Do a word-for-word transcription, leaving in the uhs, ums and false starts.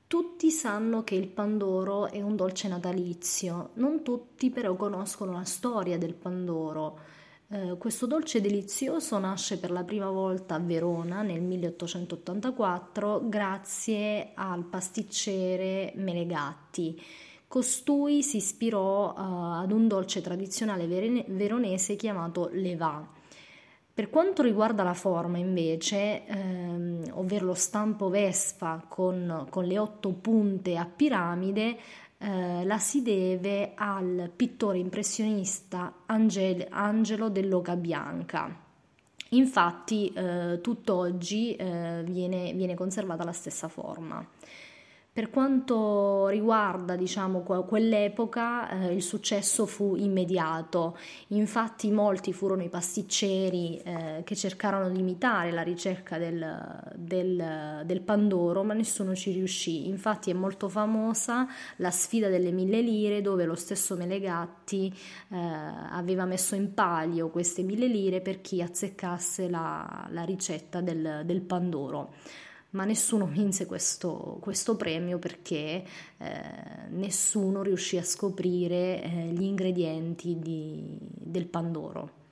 Tutti sanno che il pandoro è un dolce natalizio, non tutti però conoscono la storia del pandoro. Eh, questo dolce delizioso nasce per la prima volta a Verona nel milleottocentottantaquattro grazie al pasticcere Menegatti. Costui si ispirò, eh, ad un dolce tradizionale verene- veronese chiamato levà. Per quanto riguarda la forma, invece, ehm, ovvero lo stampo Vespa con, con le otto punte a piramide, eh, la si deve al pittore impressionista Angel- Angelo dell'Oca Bianca. Infatti, eh, tutt'oggi eh, viene, viene conservata la stessa forma. Per quanto riguarda, diciamo, que- quell'epoca, eh, il successo fu immediato. Infatti molti furono i pasticceri eh, che cercarono di imitare la ricerca del, del- del Pandoro, ma nessuno ci riuscì. Infatti è molto famosa la sfida delle mille lire, dove lo stesso Melegatti eh, aveva messo in palio queste mille lire per chi azzeccasse la, la ricetta del, del Pandoro. Ma nessuno vinse questo, questo premio perché eh, nessuno riuscì a scoprire eh, gli ingredienti di- del Pandoro.